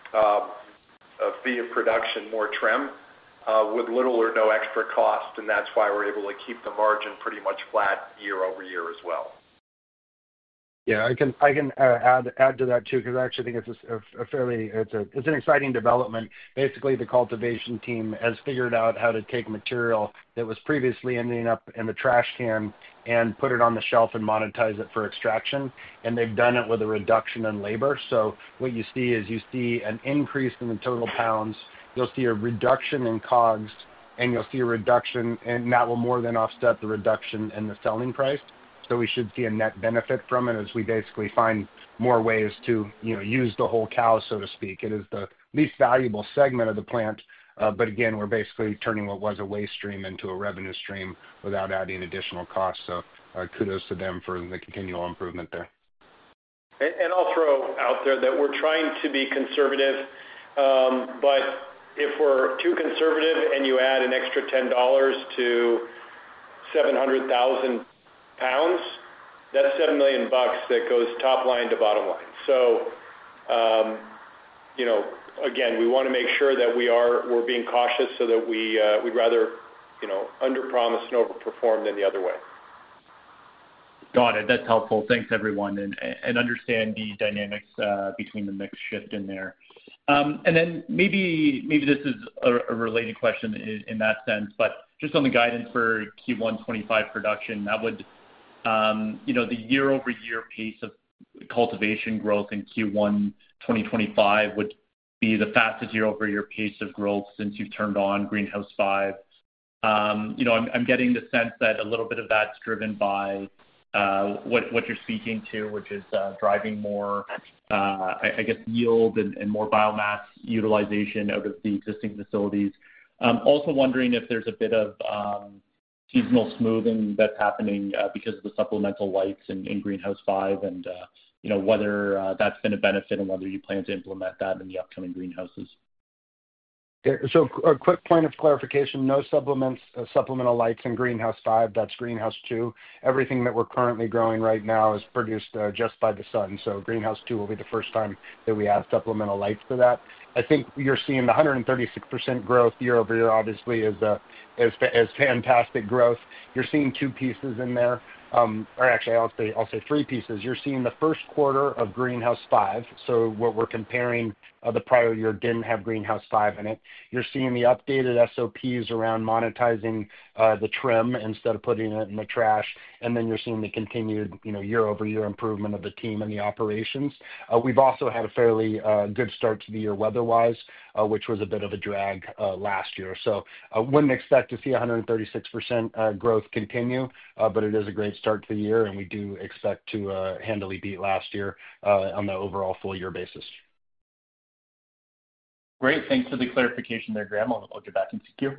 via production more trim with little or no extra cost, and that's why we're able to keep the margin pretty much flat year over year as well. Yeah, I can add to that too, because I actually think it's an exciting development. Basically, the cultivation team has figured out how to take material that was previously ending up in the trash can and put it on the shelf and monetize it for extraction, and they've done it with a reduction in labor. So what you see is an increase in the total pounds, you'll see a reduction in COGS, and you'll see a reduction, and that will more than offset the reduction in the selling price. So we should see a net benefit from it as we basically find more ways to use the whole cow, so to speak. It is the least valuable segment of the plant, but again, we're basically turning what was a waste stream into a revenue stream without adding additional costs. So kudos to them for the continual improvement there. And I'll throw out there that we're trying to be conservative, but if we're too conservative and you add an extra $10 to 700,000 pounds, that's $7 million that goes top line to bottom line. So, again, we want to make sure that we're being cautious so that we'd rather, under-promise and over-perform than the other way. Got it. That's helpful. Thanks, everyone, and understand the dynamics between the mix shift in there. And then maybe this is a related question in that sense, but just on the guidance for Q1 25 production, that would the year-over-year pace of cultivation growth in Q1 2025 would be the fastest year-over-year pace of growth since you've turned on Greenhouse 5. I'm getting the sense that a little bit of that's driven by what you're speaking to, which is driving more, I guess, yield and more biomass utilization out of the existing facilities. Also wondering if there's a bit of seasonal smoothing that's happening because of the supplemental lights in Greenhouse 5, and whether that's been a benefit and whether you plan to implement that in the upcoming greenhouses. So a quick point of clarification, no supplemental lights in Greenhouse 5. That's Greenhouse 2. Everything that we're currently growing right now is produced just by the sun. So Greenhouse 2 will be the first time that we add supplemental lights to that. I think you're seeing the 136% growth year over year, obviously, is fantastic growth. You're seeing two pieces in there. Or actually, I'll say three pieces. You're seeing the first quarter of Greenhouse 5. So what we're comparing, the prior year didn't have Greenhouse 5 in it. You're seeing the updated SOPs around monetizing the trim instead of putting it in the trash. And then you're seeing the continued, year-over-year improvement of the team and the operations. We've also had a fairly good start to the year weather-wise, which was a bit of a drag last year. So I wouldn't expect to see 136% growth continue, but it is a great start to the year, and we do expect to handily beat last year on the overall full-year basis. Great. Thanks for the clarification there, Graham. I'll get back into queue.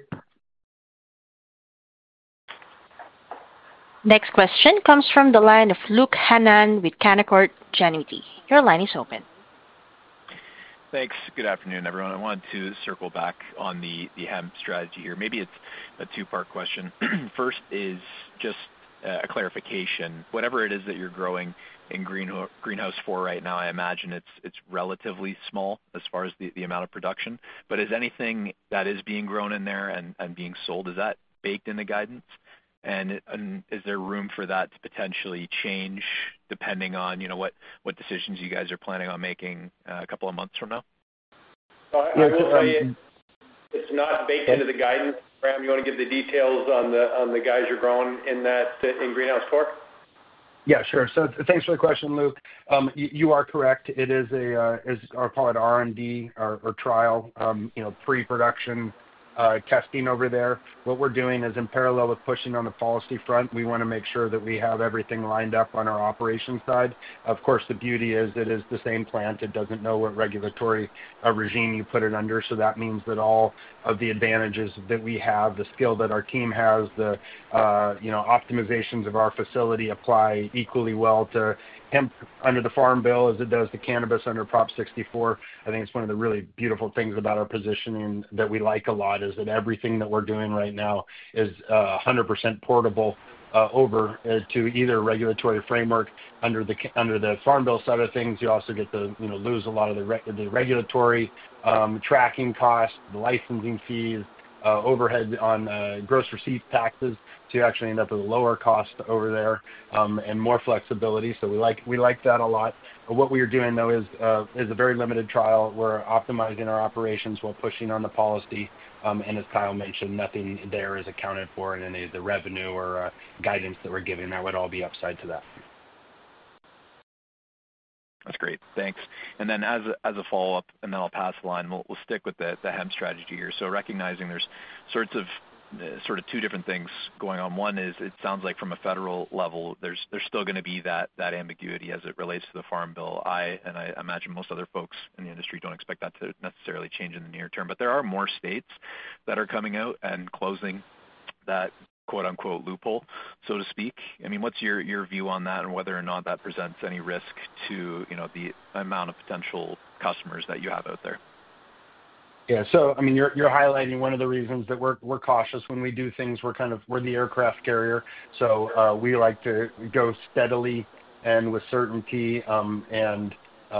Next question comes from the line of Luke Hannan with Canaccord Genuity. Your line is open. Thanks. Good afternoon, everyone. I wanted to circle back on the hemp strategy here. Maybe it's a two-part question. First is just a clarification. Whatever it is that you're growing in Greenhouse 4 right now, I imagine it's relatively small as far as the amount of production. But is anything that is being grown in there and being sold, is that baked in the guidance? And is there room for that to potentially change depending on what decisions you guys are planning on making a couple of months from now? I will say it's not baked into the guidance. Graham, you want to give the details on the guys you're growing in Greenhouse 4? Yeah, sure. So thanks for the question, Luke. You are correct. It is I'll call it R&D or trial, pre-production testing over there. What we're doing is in parallel with pushing on the policy front, we want to make sure that we have everything lined up on our operations side. Of course, the beauty is it is the same plant. It doesn't know what regulatory regime you put it under. So that means that all of the advantages that we have, the skill that our team has, the optimizations of our facility apply equally well to hemp under the Farm Bill as it does to cannabis under Prop 64. I think it's one of the really beautiful things about our positioning that we like a lot is that everything that we're doing right now is 100% portable over to either regulatory framework under the Farm Bill side of things. You also get to lose a lot of the regulatory tracking costs, the licensing fees, overhead on gross receipt taxes to actually end up with a lower cost over there and more flexibility. So we like that a lot. What we are doing though is a very limited trial. We're optimizing our operations while pushing on the policy. And as Kyle mentioned, nothing there is accounted for in any of the revenue or guidance that we're giving. That would all be upside to that. That's great. Thanks. And then as a follow-up, and then I'll pass the line, we'll stick with the hemp strategy here. So recognizing there's sort of two different things going on. One is it sounds like from a federal level, there's still going to be that ambiguity as it relates to the Farm Bill. I imagine most other folks in the industry don't expect that to necessarily change in the near term. But there are more states that are coming out and closing that quote-unquote loophole, so to speak. I mean, what's your view on that and whether or not that presents any risk to the amount of potential customers that you have out there? Yeah, so I mean, you're highlighting one of the reasons that we're cautious when we do things. We're the aircraft carrier, so we like to go steadily and with certainty and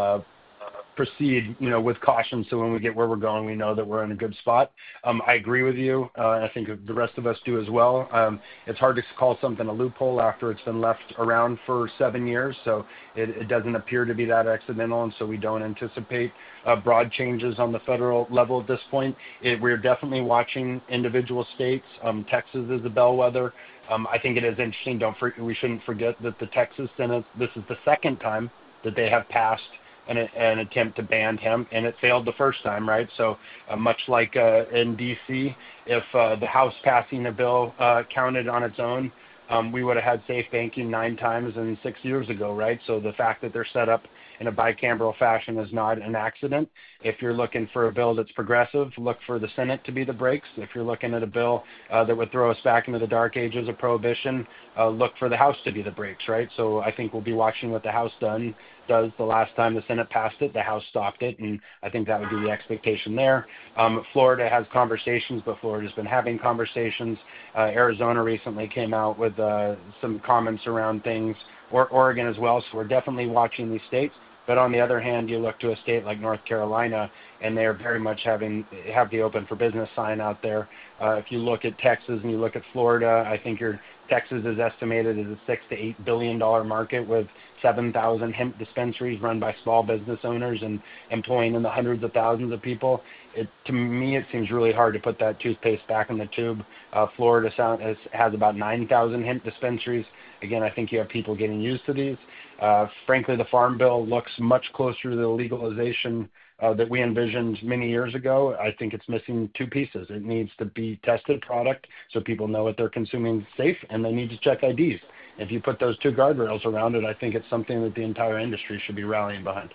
proceed, with caution. So when we get where we're going, we know that we're in a good spot. I agree with you. I think the rest of us do as well. It's hard to call something a loophole after it's been left around for 7 years. So it doesn't appear to be that accidental. And so we don't anticipate broad changes on the federal level at this point. We're definitely watching individual states. Texas is a bellwether. I think it is interesting. We shouldn't forget that the Texas Senate, this is the second time that they have passed an attempt to ban hemp, and it failed the first time, right? So much like in D.C., if the House passing a bill counted on its own, we would have had safe banking 9 times in 6 years ago, right? So the fact that they're set up in a bicameral fashion is not an accident. If you're looking for a bill that's progressive, look for the Senate to be the brakes. If you're looking at a bill that would throw us back into the dark ages of prohibition, look for the House to be the brakes, right? So I think we'll be watching what the House does. The last time the Senate passed it, the House stopped it, and I think that would be the expectation there. Florida has conversations, but Florida's been having conversations. Arizona recently came out with some comments around things, or Oregon as well, so we're definitely watching these states. But on the other hand, you look to a state like North Carolina, and they're very much have the open for business sign out there. If you look at Texas and you look at Florida, I think Texas is estimated as a $6 to $8 billion market with 7,000 hemp dispensaries run by small business owners and employing in the hundreds of thousands of people. To me, it seems really hard to put that toothpaste back in the tube. Florida has about 9,000 hemp dispensaries. Again, I think you have people getting used to these. Frankly, the Farm Bill looks much closer to the legalization that we envisioned many years ago. I think it's missing 2 pieces. It needs to be tested product so people know what they're consuming is safe, and they need to check IDs. If you put those 2 guardrails around it, I think it's something that the entire industry should be rallying behind.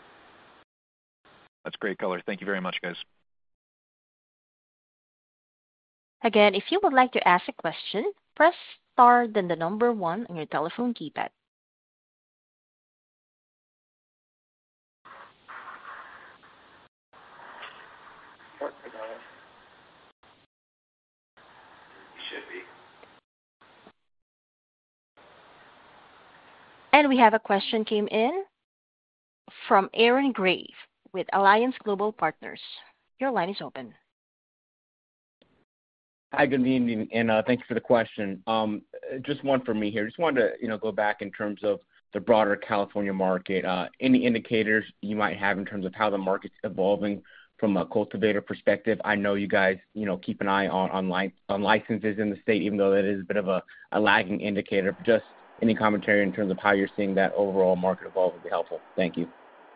That's great color. Thank you very much, guys. Again, if you would like to ask a question, press star then the number 1 on your telephone keypad. And we have a question came in from Aaron Grave with Alliance Global Partners. Your line is open. Hi, good evening, and thank you for the question. Just one for me here. Just wanted to go back in terms of the broader California market. Any indicators you might have in terms of how the market's evolving from a cultivator perspective? I know you guys, keep an eye on licenses in the state, even though that is a bit of a lagging indicator. Just any commentary in terms of how you're seeing that overall market evolve would be helpful. Thank you.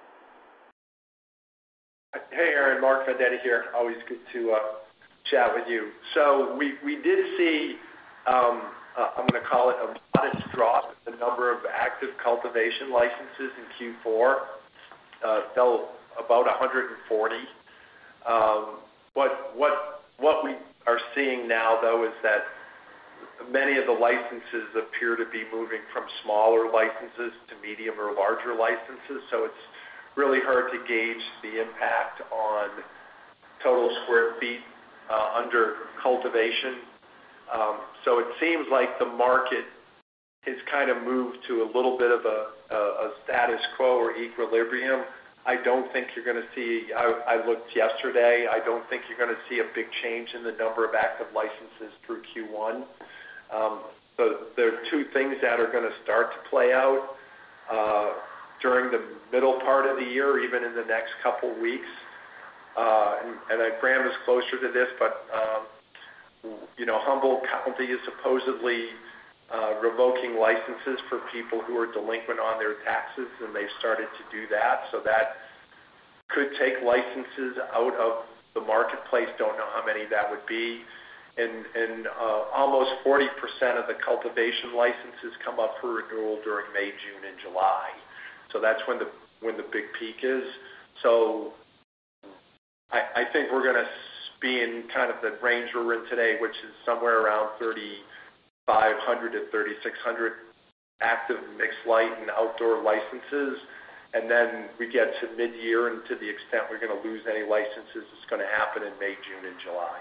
Hey, Aaron, Mark Vendetti here. Always good to chat with you. So we did see, I'm going to call it a modest drop in the number of active cultivation licenses in Q4. Fell about 140. What we are seeing now, though, is that many of the licenses appear to be moving from smaller licenses to medium or larger licenses. So it's really hard to gauge the impact on total square feet under cultivation. So it seems like the market has kind of moved to a little bit of a status quo or equilibrium. I don't think you're going to see, I looked yesterday, I don't think you're going to see a big change in the number of active licenses through Q1. So there are two things that are going to start to play out during the middle part of the year, even in the next couple weeks. And Graham is closer to this, but Humboldt County is supposedly revoking licenses for people who are delinquent on their taxes, and they've started to do that. So that could take licenses out of the marketplace. Don't know how many that would be. And almost 40% of the cultivation licenses come up for renewal during May, June, and July. So that's when the big peak is. So I think we're going to be in kind of the range we're in today, which is somewhere around 3,500 to 3,600 active mixed light and outdoor licenses. And then we get to mid-year, and to the extent we're going to lose any licenses, it's going to happen in May, June, and July.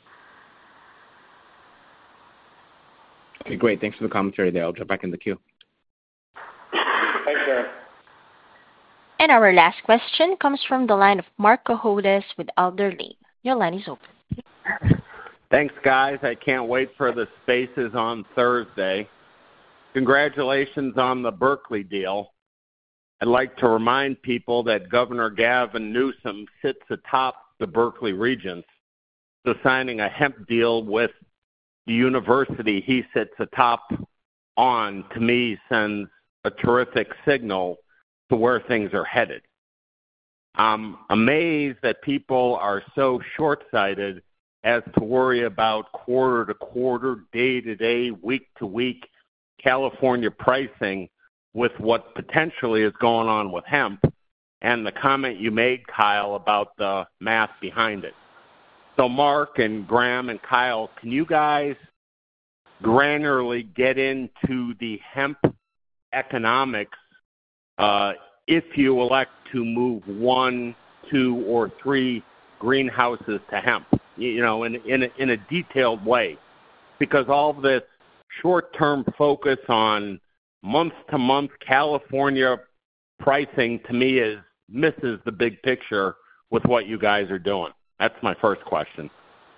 Okay, great. Thanks for the commentary there. I'll jump back in the queue. Thanks, Aaron. And our last question comes from the line of Mark Cohodes with Alder Lane. Your line is open. Thanks, guys. I can't wait for the Spaces on Thursday. Congratulations on the Berkeley deal. I'd like to remind people that Governor Gavin Newsom sits atop the Berkeley Regents. So signing a hemp deal with the university he sits atop on, to me, sends a terrific signal to where things are headed. I'm amazed that people are so short-sighted as to worry about quarter-to-quarter, day-to-day, week-to-week California pricing with what potentially is going on with hemp and the comment you made, Kyle, about the math behind it. So Mark and Graham and Kyle, can you guys granularly get into the hemp economics if you elect to move 1, 2, or 3 greenhouses to hemp, in a detailed way? Because all of this short-term focus on month-to-month California pricing, to me, misses the big picture with what you guys are doing. That's my first question.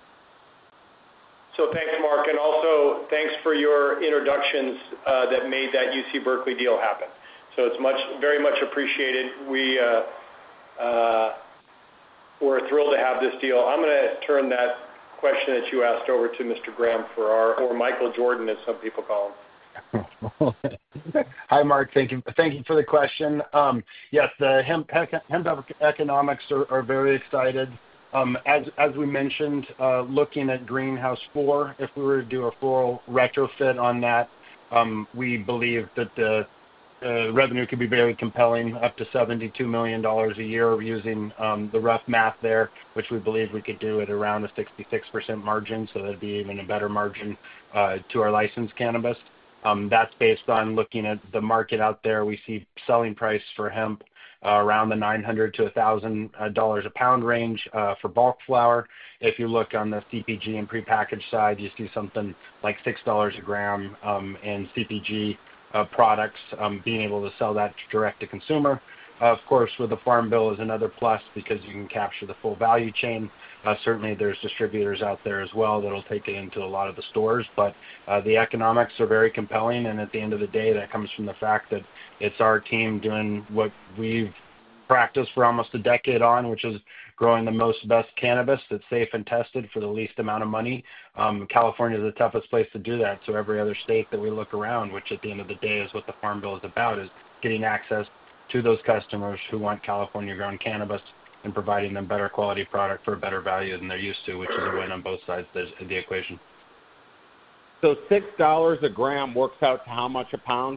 So thanks, Mark, and also thanks for your introductions that made that UC Berkeley deal happen. So it's very much appreciated. We're thrilled to have this deal. I'm going to turn that question that you asked over to Mr. Graham Farrar, or Michael Jordan, as some people call him. Hi, Mark. Thank you for the question. Yes, the hemp economics are very excited. As we mentioned, looking at Greenhouse 4, if we were to do a full retrofit on that, we believe that the revenue could be very compelling, up to $72 million a year using the rough math there, which we believe we could do at around a 66% margin, so that'd be even a better margin to our licensed cannabis. That's based on looking at the market out there. We see selling price for hemp around the $900 to $1,000 a pound range for bulk flower. If you look on the CPG and prepackaged side, you see something like $6 a gram in CPG products, being able to sell that direct to consumer. Of course, with the Farm Bill is another plus because you can capture the full value chain. Certainly there's distributors out there as well that'll take it into a lot of the stores, but the economics are very compelling, and at the end of the day, that comes from the fact that it's our team doing what we've practice for almost a decade on, which is growing the best cannabis that's safe and tested for the least amount of money. California is the toughest place to do that. So every other state that we look around, which at the end of the day is what the Farm Bill is about, is getting access to those customers who want California-grown cannabis and providing them better quality product for a better value than they're used to, which is a win on both sides of the equation. So $6 a gram works out to how much a pound?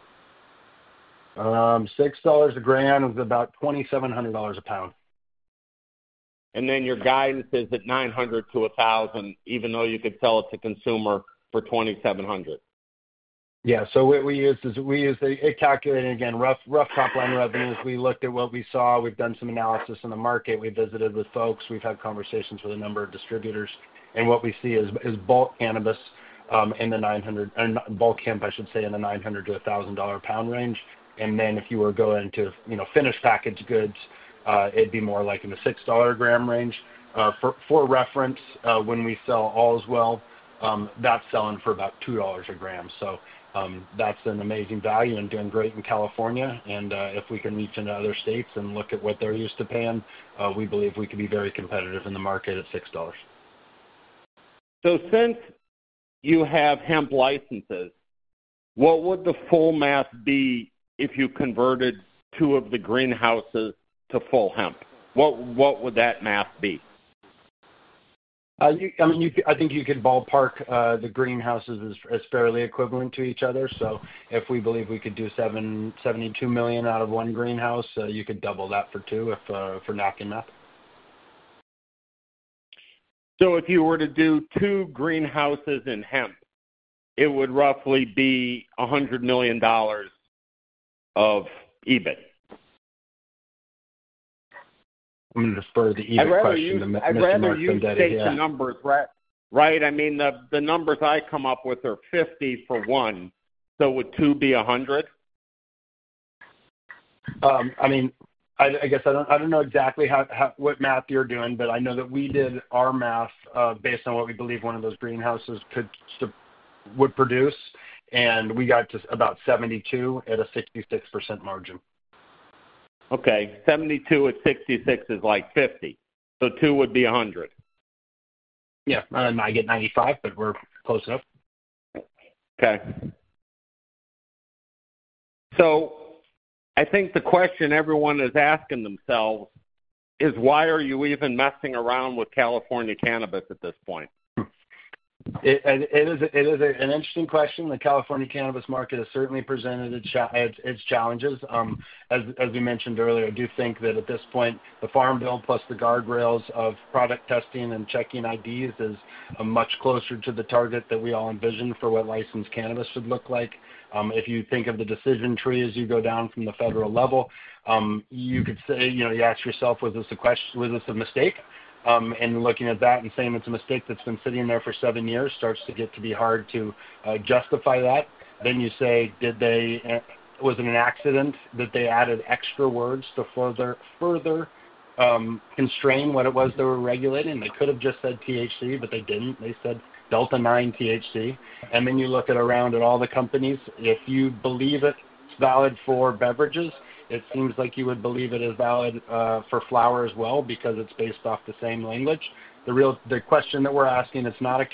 $6 a gram is about $2,700 a pound. And then your guidance is at $900 to $1,000, even though you could sell it to consumer for $2,700. Yeah, so what we used it calculating, again, rough top line revenues. We looked at what we saw. We've done some analysis in the market. We visited with folks. We've had conversations with a number of distributors. And what we see is bulk cannabis in the bulk hemp, I should say, in the $900 to $1,000 pound range. And then if you were going to, finished packaged goods, it'd be more like in the $6 a gram range. For reference, when we sell Allswell, that's selling for about $2 a gram. So that's an amazing value and doing great in California. And if we can reach into other states and look at what they're used to paying, we believe we could be very competitive in the market at $6. So since you have hemp licenses, what would the full math be if you converted 2 of the greenhouses to full hemp? What would that math be? I think you could ballpark the greenhouses as fairly equivalent to each other. So if we believe we could do $72 million out of one greenhouse, you could double that for 2 for napkin math. So if you were to do 2 greenhouses in hemp, it would roughly be $100 million of EBIT. I'm going to defer the EBIT question to Mr. Mark Vendetti. I'd rather you state the numbers, right? I mean, the numbers I come up with are 50 for 1. So would 2 be 100? I guess I don't know exactly what math you're doing, but I know that we did our math based on what we believe one of those greenhouses would produce, and we got to about 72 at a 66% margin. Okay, 72 at 66 is like 50, so 2 would be 100. Yeah, I get 95, but we're close enough. Okay. So I think the question everyone is asking themselves is, why are you even messing around with California cannabis at this point? It is an interesting question. The California cannabis market has certainly presented its challenges. As we mentioned earlier, I do think that at this point, the Farm Bill plus the guardrails of product testing and checking IDs is much closer to the target that we all envisioned for what licensed cannabis should look like. If you think of the decision tree as you go down from the federal level, you could say, you ask yourself, was this a mistake? And looking at that and saying it's a mistake that's been sitting there for 7 years starts to get to be hard to justify that. Then you say, was it an accident that they added extra words to further constrain what it was they were regulating? They could have just said THC, but they didn't. They said Delta-9 THC. And then you look around at all the companies. If you believe it's valid for beverages, it seems like you would believe it is valid for flower as well, because it's based off the same language. The question that we're asking, it's not a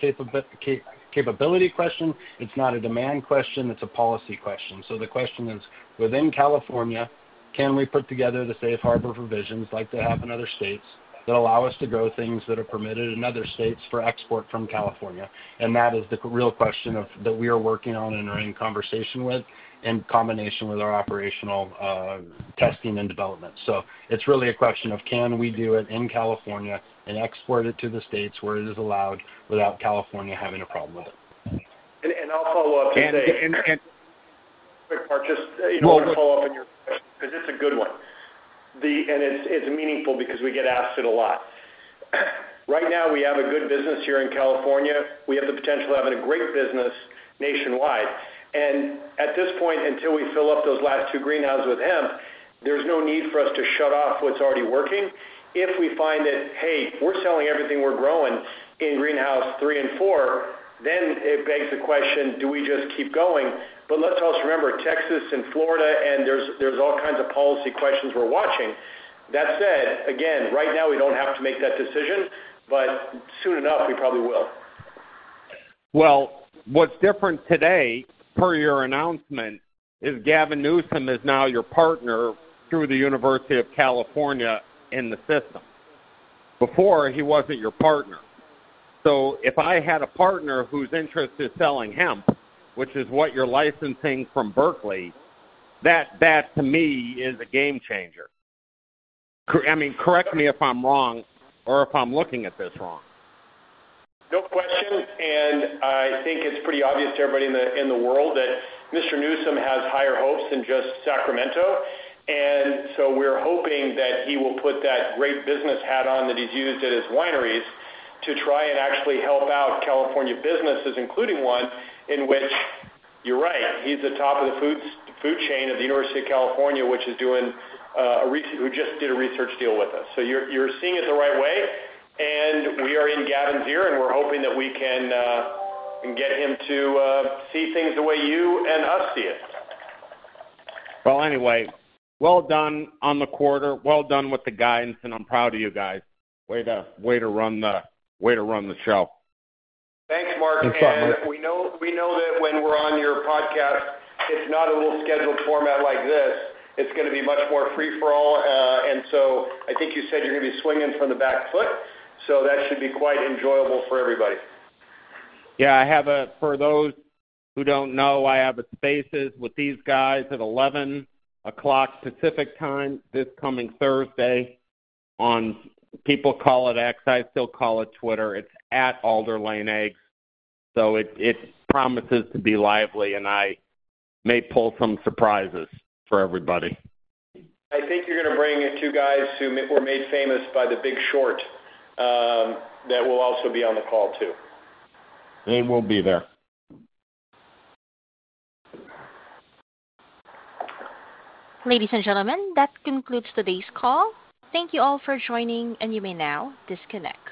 capability question, it's not a demand question, it's a policy question. So the question is, within California, can we put together the safe harbor provisions like they have in other states that allow us to grow things that are permitted in other states for export from California? And that is the real question that we are working on and are in conversation with, in combination with our operational testing and development. So it's really a question of, can we do it in California and export it to the states where it is allowed without California having a problem with it? And I'll follow up and say, quick part, just I want to follow up on your question because it's a good one. And it's meaningful because we get asked it a lot. Right now, we have a good business here in California. We have the potential of having a great business nationwide. And at this point, until we fill up those last 2 greenhouses with hemp, there's no need for us to shut off what's already working. If we find that, hey, we're selling everything we're growing in greenhouse 3 and 4, then it begs the question, do we just keep going? But let's also remember Texas and Florida, and there's all kinds of policy questions we're watching. That said, again, right now we don't have to make that decision, but soon enough we probably will. Well, what's different today, per your announcement, is Gavin Newsom is now your partner through the University of California in the system. Before, he wasn't your partner. So if I had a partner whose interest is selling hemp, which is what you're licensing from Berkeley, that to me is a game changer. I mean, correct me if I'm wrong or if I'm looking at this wrong. No question, and I think it's pretty obvious to everybody in the world that Mr. Newsom has higher hopes than just Sacramento, and so we're hoping that he will put that great business hat on that he's used at his wineries to try and actually help out California businesses, including one in which, you're right, he's the top of the food chain of the University of California, which is doing who just did a research deal with us. So you're seeing it the right way. And we are in Gavin's ear, and we're hoping that we can get him to see things the way you and us see it. Well, anyway, well done on the quarter. Well done with the guidance, and I'm proud of you guys. Way to run the show. Thanks, Mark. And we know that when we're on your podcast, it's not a little scheduled format like this. It's going to be much more free for all, and so I think you said you're going to be swinging from the back foot. So that should be quite enjoyable for everybody. Yeah, for those who don't know, I have a Spaces with these guys at 11 o'clock Pacific time this coming Thursday on, people call it X, I still call it Twitter. It's at Alder Lane Eggs. So it promises to be lively, and I may pull some surprises for everybody. I think you're going to bring two guys who were made famous by The Big Short. That will also be on the call, too. They will be there. Ladies and gentlemen, that concludes today's call. Thank you all for joining, and you may now disconnect.